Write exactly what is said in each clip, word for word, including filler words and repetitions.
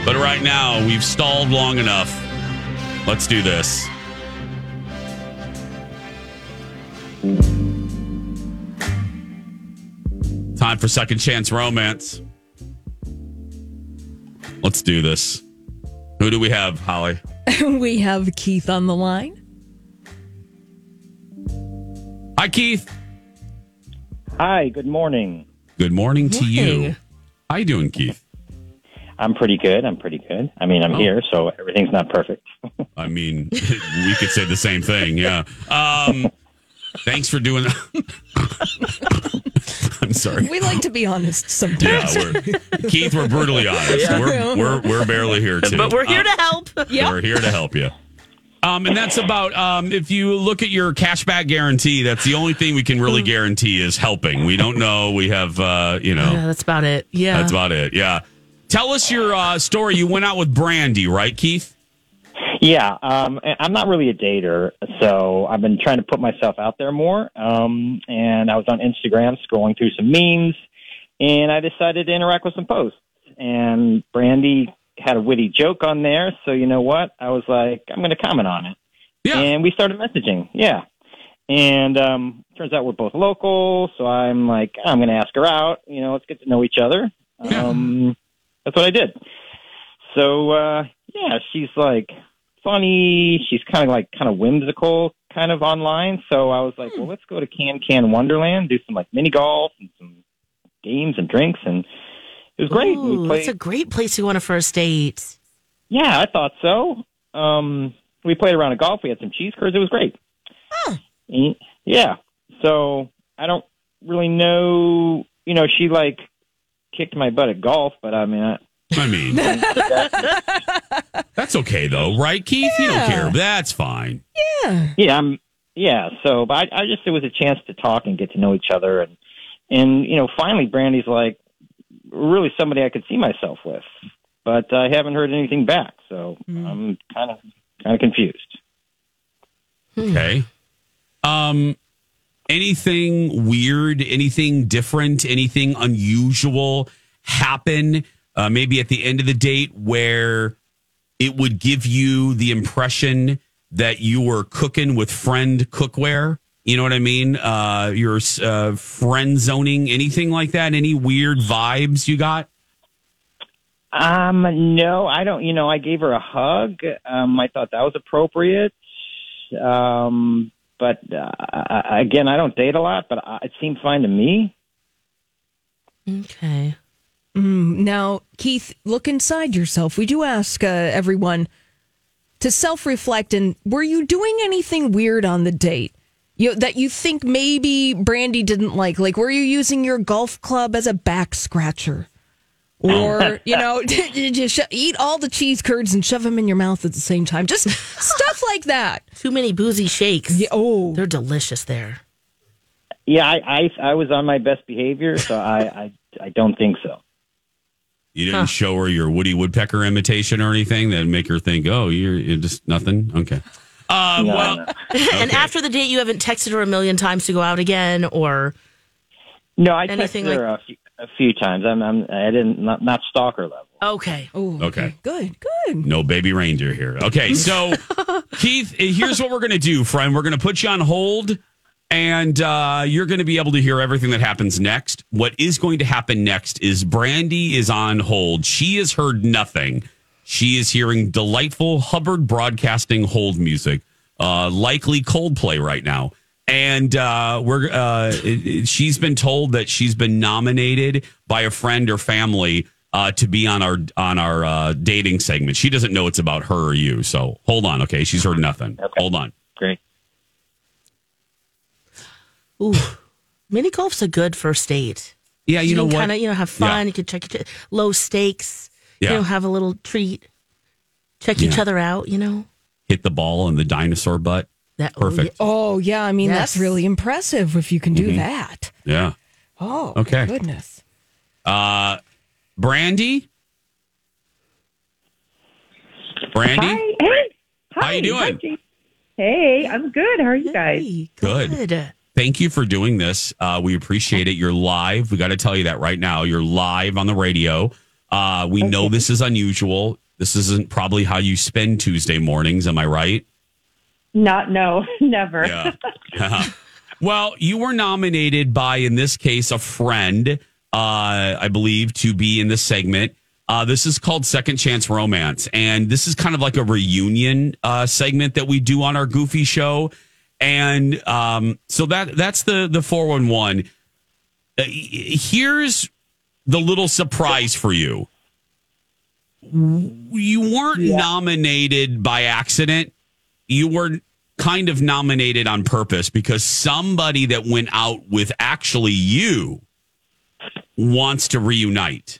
But right now, we've stalled long enough. Let's do this. Time for Second Chance Romance. Let's do this. Who do we have, Holly? We have Keith on the line. Hi, Keith. Hi, good morning. Good morning to you. Morning. How you doing, Keith? I'm pretty good. I'm pretty good. I mean, I'm Oh. here, so everything's not perfect. I mean, we could say the same thing, yeah. Um, thanks for doing that. I'm sorry. We like to be honest Yeah, sometimes. we're, Keith, we're brutally honest. Yeah. We're, we're we're barely here, too. But we're here Uh, to help. Yep. We're here to help you. Um, and that's about, um, if you look at your cashback guarantee, that's the only thing we can really guarantee is helping. We don't know. We have, uh, you know. Yeah, that's about it. Yeah. That's about it. Yeah. Tell us your uh, story. You went out with Brandy, right, Keith? Yeah, um, I'm not really a dater, so I've been trying to put myself out there more. Um, and I was on Instagram scrolling through some memes, and I decided to interact with some posts. And Brandy had a witty joke on there, so you know what? I was like, I'm going to comment on it. Yeah. And we started messaging. Yeah. And um, turns out we're both local, so I'm like, I'm going to ask her out. You know, let's get to know each other. Yeah. Um, that's what I did. So, uh, yeah, she's like funny. She's kind of like kind of whimsical kind of online. So I was like, well, let's go to Can Can Wonderland, do some like mini golf and some games and drinks. And it was great. Ooh, we that's played, a great place to go on a first date. yeah, I thought so. Um, we played around a golf. We had some cheese curds. It was great. And- Yeah. So I don't really know, you know, she like kicked my butt at golf, but I mean, I, I mean, that's okay, though, right, Keith? You don't Yeah. care. That's fine. Yeah. yeah, I'm, yeah. So, but I, I just, it was a chance to talk and get to know each other. And, and, you know, finally Brandy's like really somebody I could see myself with, but I haven't heard anything back. So I'm kind of, kind of confused. Okay. Um, anything weird, anything different, anything unusual happen uh, maybe at the end of the date where it would give you the impression that you were cooking with friend cookware? You know what I mean? Uh, you're uh, friend zoning, anything like that? Any weird vibes you got? Um, no, I don't, you know, I gave her a hug. Um, I thought that was appropriate. Um, but, uh, I- again, I don't date a lot, but I- it seemed fine to me. Okay. Mm, now, Keith, look inside yourself. We do ask uh, everyone to self-reflect. And were you doing anything weird on the date? You that you think maybe Brandy didn't like? Like, were you using your golf club as a back scratcher? Or, you know, did you sho- eat all the cheese curds and shove them in your mouth at the same time? Just stuff like that. Too many boozy shakes. Yeah, oh, They're delicious there. Yeah, I, I, I was on my best behavior, so I, I, I don't think so. You didn't Huh. show her your Woody Woodpecker imitation or anything that make her think, oh, you're, you're just nothing? Okay. Uh, No, well, no. And okay. after the date, you haven't texted her a million times to go out again, or No, I Anything texted her a, few, a few times. I'm, I'm, I didn't, not, not stalker level. okay. oh, Okay. good, good. No baby reindeer here. Okay, so Keith, here's what we're going to do, friend. We're going to put you on hold, and uh, you're going to be able to hear everything that happens next. What is going to happen next is Brandy is on hold. She has heard nothing. She is hearing delightful Hubbard Broadcasting hold music, uh, likely Coldplay right now. And uh, we're uh, it, it- she's been told that she's been nominated by a friend or family uh, to be on our on our uh, dating segment. She doesn't know it's about her or you. So hold on, okay? She's heard nothing. Okay. Hold on. Great. Ooh, mini golf's a good first date. Yeah, you, know can what? Kind of, you know, have fun. Yeah. You can check each low stakes. Yeah. You know, have a little treat. Check each Yeah. other out. You know Hit the ball in the dinosaur butt. that. Perfect. Oh, yeah. I mean, that's Yes. really impressive if you can do that. Yeah. Oh, Okay. goodness. Uh, Brandy. Brandy. Hi. Hey. Hi. How you doing? Hi, Jason. Hey, I'm good. How are you guys? Hey, Good. good. Thank you for doing this. Uh, we appreciate it. You're live. We got to tell you that right now. You're live on the radio Uh, we know this is unusual. This isn't probably how you spend Tuesday mornings. Am I right? Not, no, never. Yeah. Uh-huh. Well, you were nominated by, in this case, a friend, uh, I believe, to be in this segment. Uh, this is called Second Chance Romance. And this is kind of like a reunion uh, segment that we do on our Goofy show. And um, so that that's the, the four one one. Uh, here's the little surprise for you. You weren't yeah. nominated by accident. You were kind of nominated on purpose because somebody that went out with actually you wants to reunite.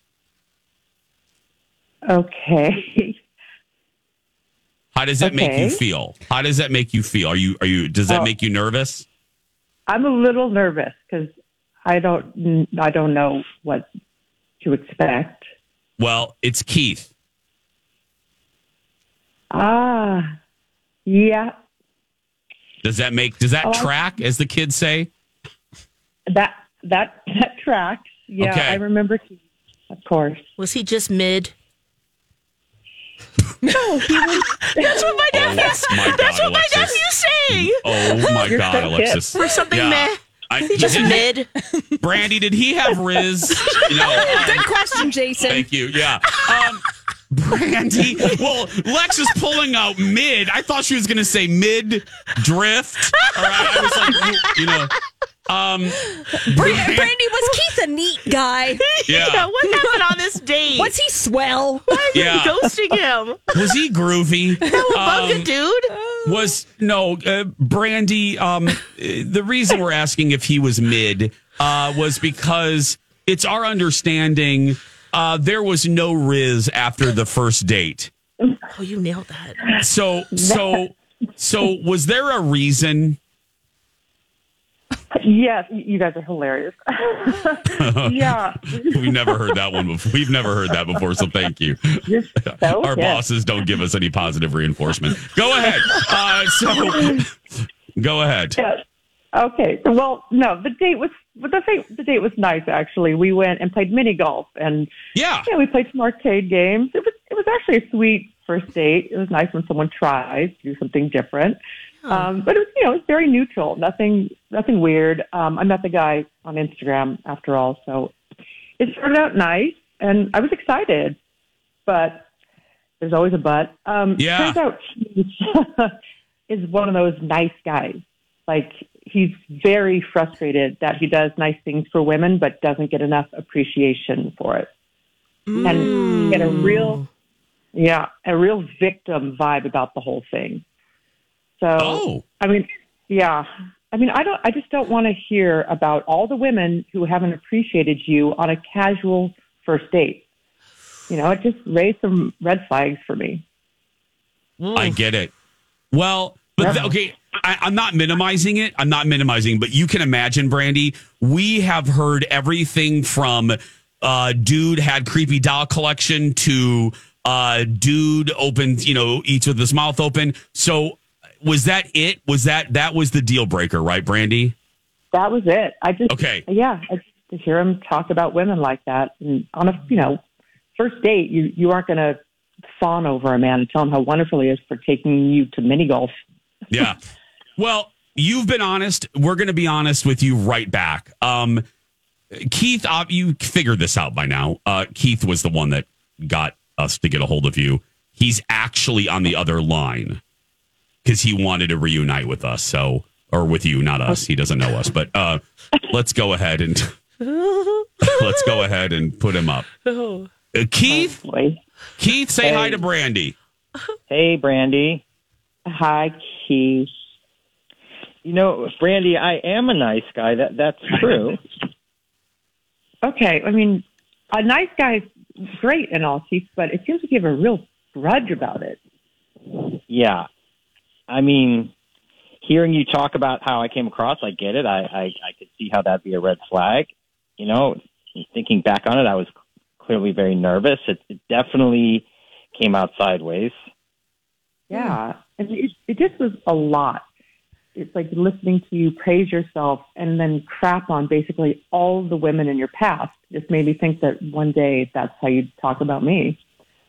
Okay. How does that okay. make you feel? How does that make you feel? Are you, are you, does that oh, make you nervous? I'm a little nervous because I don't, I don't know what to expect. Well, it's Keith. Ah, yeah. Does that make, does that oh, track, as the kids say? That, that, that tracks. Yeah, okay. I remember Keith, of course. Was he just mid? No, he was. That's what my dad. Oh, that's my God, that's what Alexis. my nephew's saying. Oh my You're God, so Alexis! For something yeah. meh. I, He just did, mid. Brandy, did he have Riz? No. Good question, Jason. Thank you. Yeah. Um, Brandy. Well, Lex is pulling out mid. I thought she was going to say mid drift. All right. I was like, you know. Um, Brandy, was Keith a neat guy? Yeah. yeah. What happened on this date? Was he swell? Why are you Yeah. ghosting him? Was he groovy? Bunga Um, dude. Was no uh, Brandy. Um, the reason we're asking if he was mid uh, was because it's our understanding uh, there was no Riz after the first date. Oh, you nailed that. So so so was there a reason? Yes, you guys are hilarious. yeah. We've never heard that one before. We've never heard that before, so thank you. You're so Our good. bosses don't give us any positive reinforcement. Go ahead. Uh, so, go ahead. Yes. Okay. So, well, no, the date was the date, the date was nice. Actually, we went and played mini golf, and Yeah. yeah, we played some arcade games. It was it was actually a sweet first date. It was nice when someone tries to do something different. Um, but it was, you know, it was very neutral. Nothing, nothing weird. Um, I met the guy on Instagram after all, so it started out nice, and I was excited. But there's always a but. Um, Yeah. Turns out he is one of those nice guys. Like he's very frustrated that he does nice things for women, but doesn't get enough appreciation for it. Mm. And get a real, yeah, a real victim vibe about the whole thing. So, Oh. I mean, yeah. I mean, I don't. I just don't want to hear about all the women who haven't appreciated you on a casual first date. You know, it just raised some red flags for me. I get it. Well, but th- okay, I, I'm not minimizing it. I'm not minimizing, but you can imagine, Brandy, we have heard everything from uh, dude had creepy doll collection to uh, dude opens, you know, eats with his mouth open. So was that it? Was that that was the deal breaker, right, Brandy? That was it. I just, Okay. yeah, I just, to hear him talk about women like that, and on a, you know, first date, you you aren't going to fawn over a man and tell him how wonderful he is for taking you to mini golf. Yeah. Well, you've been honest. We're going to be honest with you right back. Um, Keith, uh, you figured this out by now. Uh, Keith was the one that got us to get a hold of you. He's actually on the other line because he wanted to reunite with us. So, or with you, not us. He doesn't know us, but uh, let's go ahead and let's go ahead and put him up. Uh, Keith, Oh, boy. Keith, say Hey. hi to Brandy. Hey, Brandy. Hi, Keith. You know, Brandy, I am a nice guy. That that's true. Okay, I mean, a nice guy's great and all, Keith, but it seems like you have a real grudge about it. Yeah. I mean, hearing you talk about how I came across, I get it. I, I, I could see how that'd be a red flag. You know, thinking back on it, I was clearly very nervous. It, it definitely came out sideways. Yeah, and it, it just was a lot. It's like listening to you praise yourself and then crap on basically all the women in your past. just made me think that one day that's how you talk about me.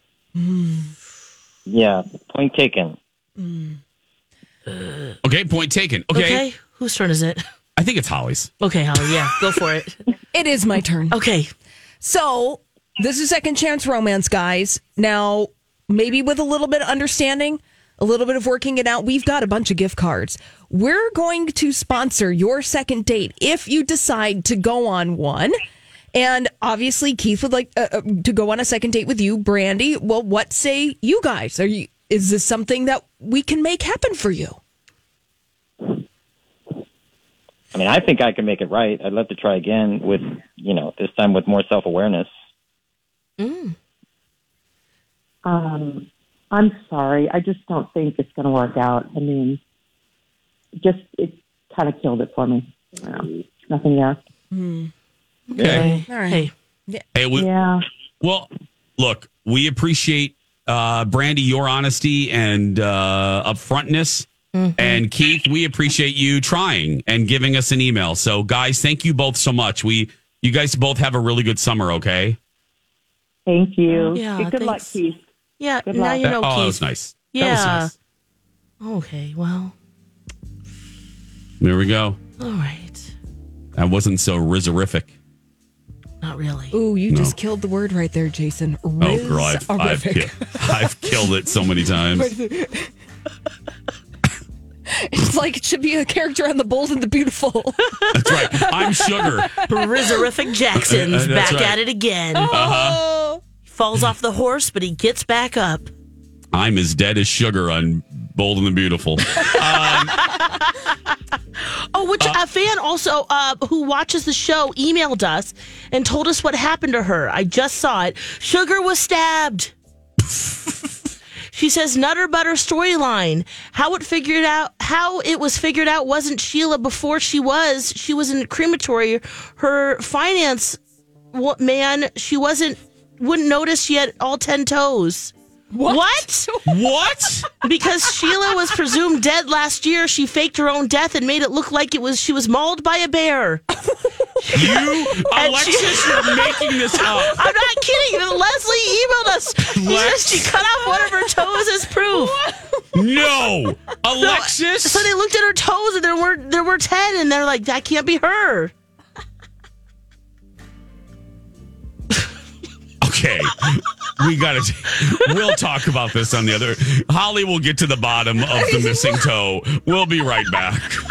Yeah, point taken. Okay, point taken. Okay. Okay. Whose turn is it? I think it's Holly's. Okay, Holly. Yeah, go for it. It is my turn. Okay. So this is second chance romance, guys. Now, maybe with a little bit of understanding, a little bit of working it out, we've got a bunch of gift cards. We're going to sponsor your second date if you decide to go on one. And obviously, Keith would like uh, uh, to go on a second date with you, Brandy. Well, what say you guys? Are you? Is this something that we can make happen for you? I mean, I think I can make it right. I'd love to try again with, you know, this time with more self-awareness. Mm. Um, I'm sorry. I just don't think it's going to work out. I mean, just it kind of killed it for me. You know, nothing there. Okay. All right. Hey. Hey, we, Yeah. well, look, we appreciate uh, Brandy, your honesty and uh, upfrontness. Mm-hmm. And Keith, we appreciate you trying and giving us an email. So, guys, thank you both so much. We, you guys both have a really good summer. Okay. Thank you. Yeah, Good, good luck, thanks. Keith. Yeah, Good now luck. you know, oh, Keith. that was nice. Yeah. That was nice. Okay, well, There we go. all right. That wasn't so rizorific. Not really. Ooh, you No. just killed the word right there, Jason. Oh, girl, I've, I've, Rizorific. ki- I've killed it so many times. It's like it should be a character on The Bold and the Beautiful. That's right. I'm Sugar. Rizorific Jackson's Uh, that's back right. at it again. Oh, He falls off the horse, but he gets back up. I'm as dead as Sugar on Bold and the Beautiful. Oh, which a fan also uh, who watches the show emailed us and told us what happened to her. I just saw it. Sugar was stabbed. She says Nutter Butter storyline. How it figured out, how it was figured out wasn't Sheila before she was. She was in a crematory. Her finance wa- man, she wasn't, wouldn't notice she had all ten toes. what? What? What? Because Sheila was presumed dead last year, she faked her own death and made it look like it was she was mauled by a bear. You, Alexis, you're making this up. I'm not kidding. Leslie emailed us. She Lex. says she cut off one of her toes as proof. No, Alexis. So they looked at her toes and there were there were ten, and they're like, that can't be her. Okay, we got to. We'll talk about this on the other. Holly will get to the bottom of the missing toe. We'll be right back.